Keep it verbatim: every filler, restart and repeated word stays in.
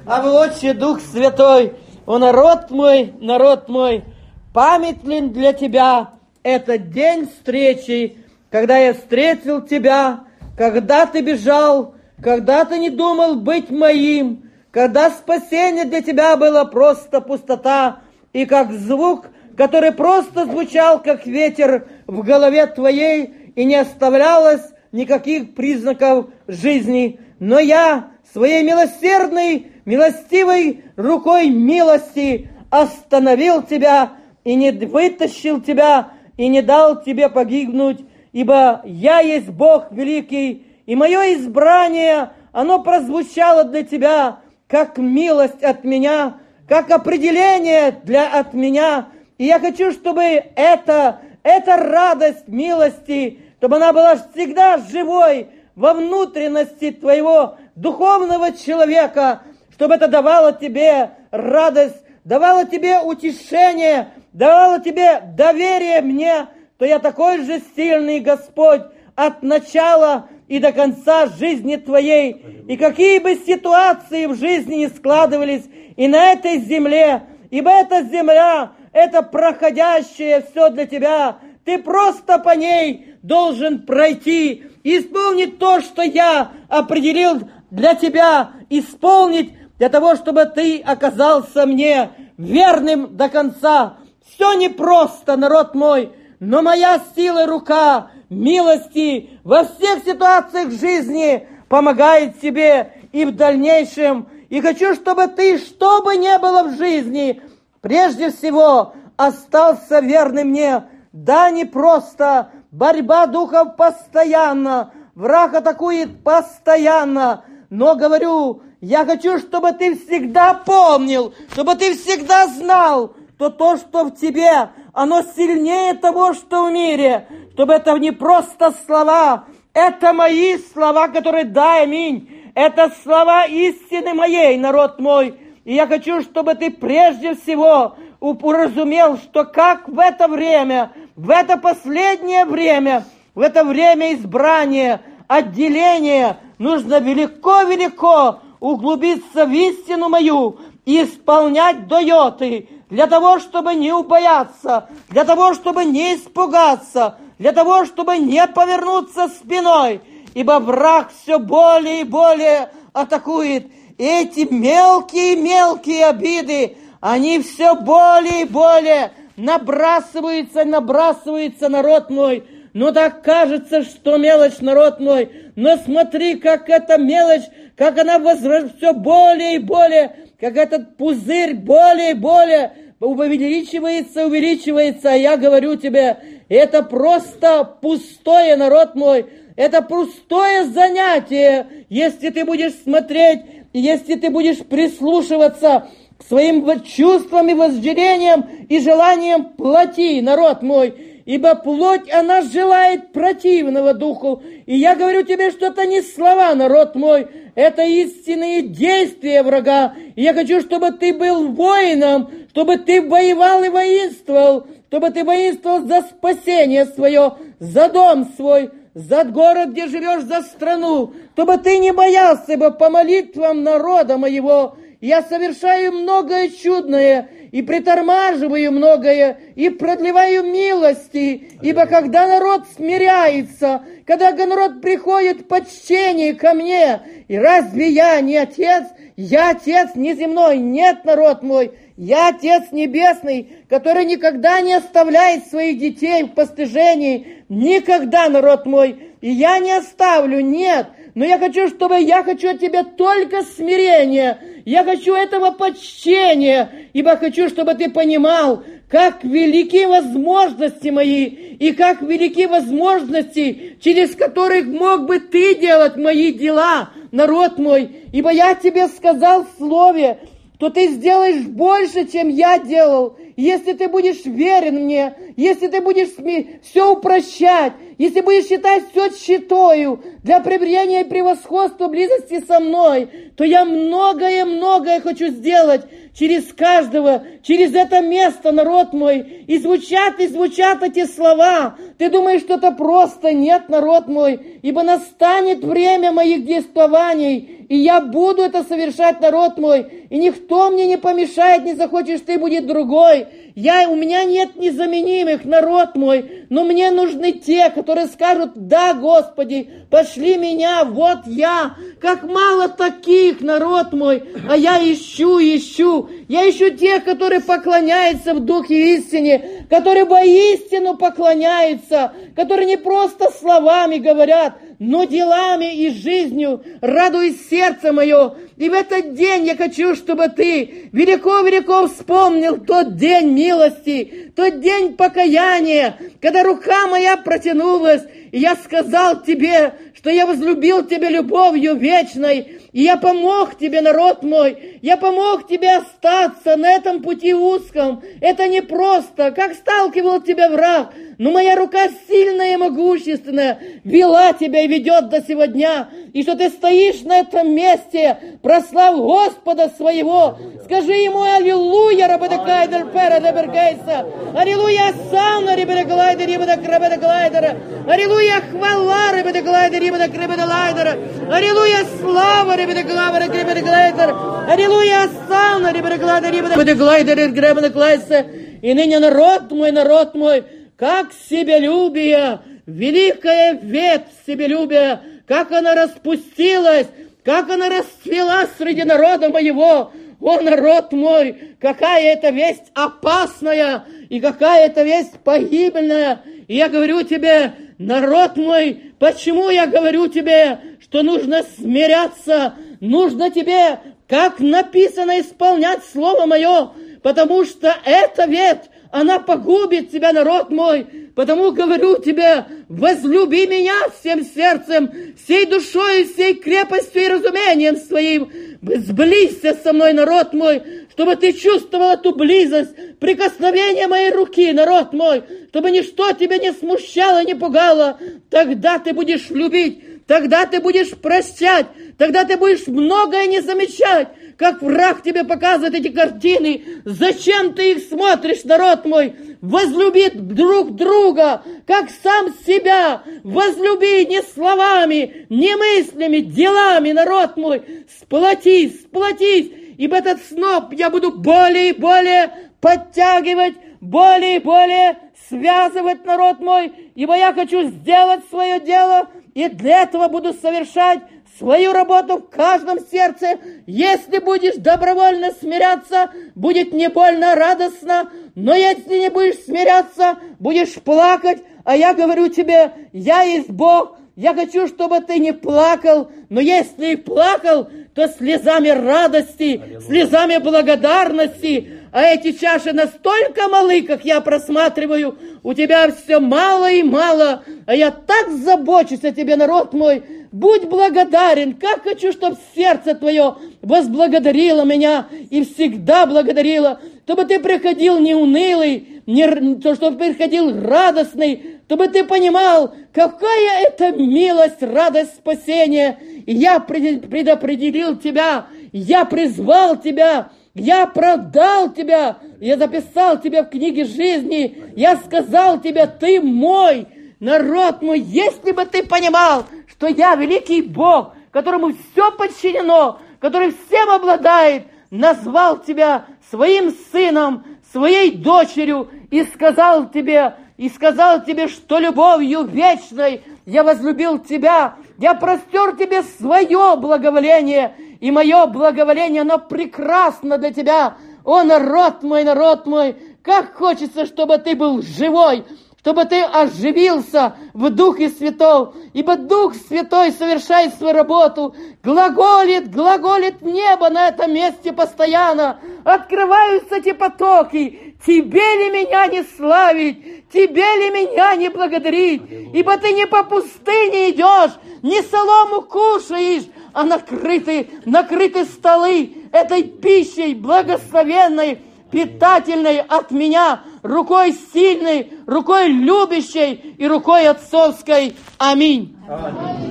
А вы, Отче, Дух Святой, о народ мой, народ мой, памятлен для Тебя этот день встречи, когда я встретил Тебя, когда Ты бежал, когда Ты не думал быть моим, когда спасение для Тебя было просто пустота, и как звук, который просто звучал, как ветер в голове Твоей, и не оставлялось никаких признаков жизни. Но я своей милосердной, милостивой рукой милости остановил Тебя и не вытащил Тебя, и не дал Тебе погибнуть, ибо я есть Бог великий, и мое избрание, оно прозвучало для Тебя, как милость от меня, как определение для от меня. И я хочу, чтобы это, эта радость милости, чтобы она была всегда живой во внутренности Твоего духовного человека, чтобы это давало Тебе радость, давало Тебе утешение, давало Тебе доверие мне, то я такой же сильный Господь от начала и до конца жизни Твоей. И какие бы ситуации в жизни не складывались и на этой земле, ибо эта земля, это проходящее все для Тебя, Ты просто по ней должен пройти, исполнить то, что я определил для Тебя, исполнить для того, чтобы Ты оказался мне верным до конца. Все непросто, народ мой, но моя сила и рука милости во всех ситуациях жизни помогает тебе и в дальнейшем. И хочу, чтобы ты, что бы ни было в жизни, прежде всего остался верным мне. Да, не просто, борьба духов постоянно, враг атакует постоянно, но говорю, я хочу, чтобы ты всегда помнил, чтобы ты всегда знал, что то, что в тебе, оно сильнее того, что в мире, чтобы это не просто слова, это мои слова, которые да, аминь, это слова истины моей, народ мой. И я хочу, чтобы ты прежде всего уразумел, что как в это время, в это последнее время, в это время избрания, отделения, нужно велико-велико углубиться в истину мою и исполнять до йоты, для того, чтобы не убояться, для того, чтобы не испугаться, для того, чтобы не повернуться спиной, ибо враг все более и более атакует. И эти мелкие-мелкие обиды, они все более и более набрасываются, набрасываются, народ мой. Ну так кажется, что мелочь, народ мой, но смотри, как эта мелочь, как она возрастает все более и более, как этот пузырь более и более увеличивается, увеличивается. А я говорю тебе, это просто пустое, народ мой, это пустое занятие, если ты будешь смотреть, если ты будешь прислушиваться к своим чувствам и вожделениям и желаниям плоти, народ мой. Ибо плоть, она желает противного духу. И я говорю тебе, что это не слова, народ мой, это истинные действия врага. И я хочу, чтобы ты был воином, чтобы ты воевал и воинствовал, чтобы ты воинствовал за спасение свое, за дом свой, за город, где живешь, за страну, чтобы ты не боялся, ибо по молитвам народа моего я совершаю многое чудное, и притормаживаю многое, и продлеваю милости, ибо когда народ смиряется, когда народ приходит в почтение ко мне, и разве я не отец? Я отец неземной, нет, народ мой, я отец небесный, который никогда не оставляет своих детей в постыжении, никогда, народ мой, и я не оставлю, нет. Но я хочу, чтобы я хочу от тебя только смирения. Я хочу этого почтения, ибо хочу, чтобы ты понимал, как велики возможности мои, и как велики возможности, через которых мог бы ты делать мои дела, народ мой. Ибо я тебе сказал в слове, что ты сделаешь больше, чем я делал. если ты будешь верен мне, если ты будешь все упрощать, если будешь считать все тщетою для приобретения и превосходства близости со мной, то я многое-многое хочу сделать через каждого, через это место, народ мой. И звучат, и звучат эти слова. Ты думаешь, что это просто? Нет, народ мой. Ибо настанет время моих действований, и я буду это совершать, народ мой. И никто мне не помешает, не захочешь ты, будет другой. Я, у меня нет незаменимых, народ мой, но мне нужны те, которые скажут: да, Господи, пошли меня, вот я. Как мало таких, народ мой, а я ищу, ищу. Я ищу тех, которые поклоняются в духе истине, которые воистину поклоняются, которые не просто словами говорят, но делами и жизнью. Радуй сердце мое. И в этот день я хочу, чтобы ты велико-велико вспомнил тот день милости, тот день покаяния, когда рука моя протянулась, и я сказал тебе, что я возлюбил тебя любовью вечной, и я помог тебе, народ мой, я помог тебе остаться на этом пути узком. Это не просто, как сталкивал тебя враг, но моя рука сильная и могущественная вела тебя и ведет до сего дня. И что ты стоишь на этом месте, прослав Господа своего. Скажи ему: аллилуйя, рабедекайдер пера дебергейса. Аллилуйя, сауна ребедеглайдер, ребедекрабедеглайдера. Аллилуйя, хвала ребедеглайдер, ребедекребеделайдера. Аллилуйя, слава ребедеглавера, ребедеглайдер. Аллилуйя, сауна ребедеглайдер, ребедеглайдер, ребедеглайдера. И ныне народ мой, народ мой, как себелюбие, великая ветвь себелюбия, как она распустилась, как она расцвела среди народа моего. О, народ мой, какая это весть опасная, и какая это весть погибельная. И я говорю тебе, народ мой, почему я говорю тебе, что нужно смиряться, нужно тебе, как написано, исполнять слово мое, потому что эта ветвь, она погубит тебя, народ мой. Потому говорю тебе: возлюби меня всем сердцем, всей душой, всей крепостью и разумением своим. Сблизься со мной, народ мой, чтобы ты чувствовал эту близость, прикосновение моей руки, народ мой, чтобы ничто тебя не смущало, не пугало. Тогда ты будешь любить, тогда ты будешь прощать, тогда ты будешь многое не замечать, как враг тебе показывает эти картины. Зачем ты их смотришь, народ мой? Возлюби друг друга, как сам себя. Возлюби не словами, не мыслями, делами, народ мой. Сплотись, сплотись, ибо этот сноп я буду более и более подтягивать, более и более связывать, народ мой, ибо я хочу сделать свое дело, и для этого буду совершать свою работу в каждом сердце. Если будешь добровольно смиряться, будет не больно радостно, но если не будешь смиряться, будешь плакать. А я говорю тебе, я есть Бог, я хочу, чтобы ты не плакал, но если и плакал, то слезами радости, Аллилуйя, слезами благодарности. А эти чаши настолько малы, как я просматриваю, у тебя все мало и мало, а я так забочусь о тебе, народ мой. Будь благодарен, как хочу, чтобы сердце твое возблагодарило меня и всегда благодарило, чтобы ты приходил не унылый, не, чтобы ты приходил радостный, чтобы ты понимал, какая это милость, радость спасения. И я предопределил тебя, я призвал тебя, я оправдал тебя, я записал тебя в книге жизни, я сказал тебе: ты мой, народ мой. Если бы ты понимал, что я великий Бог, которому все подчинено, который всем обладает, назвал тебя своим сыном, своей дочерью и сказал тебе, и сказал тебе, что любовью вечной я возлюбил тебя, я простер тебе свое благоволение, и мое благоволение, оно прекрасно для тебя. О, народ мой, народ мой, как хочется, чтобы ты был живой, чтобы ты оживился в Духе Святом, ибо Дух Святой совершает свою работу, глаголит, глаголит небо на этом месте постоянно, открываются эти потоки. Тебе ли меня не славить, тебе ли меня не благодарить, ибо ты не по пустыне идешь, не солому кушаешь, а накрыты, накрыты столы этой пищей благословенной, питательной от меня, рукой сильной, рукой любящей и рукой отцовской. Аминь. Аминь.